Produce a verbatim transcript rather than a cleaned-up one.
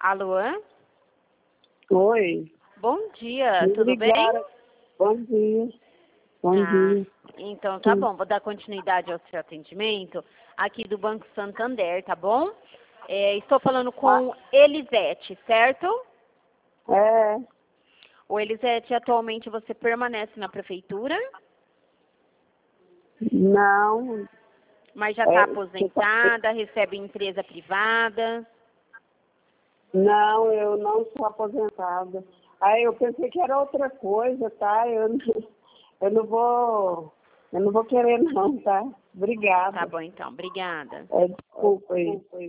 Alô? Oi. Bom dia, Me tudo ligaram. bem? Bom dia. Bom Ah, dia. então tá Sim. bom, vou dar continuidade ao seu atendimento aqui do Banco Santander, tá bom? É, estou falando com Elisete, certo? É, O Elisete, atualmente você permanece na prefeitura, não. mas já É, está você tá- aposentada, recebe em empresa privada. não, eu não sou aposentada. Aí eu pensei que era outra coisa, tá? Eu não, eu não vou. Eu não vou querer não, tá? Obrigada. Tá bom então, obrigada. É, desculpa aí.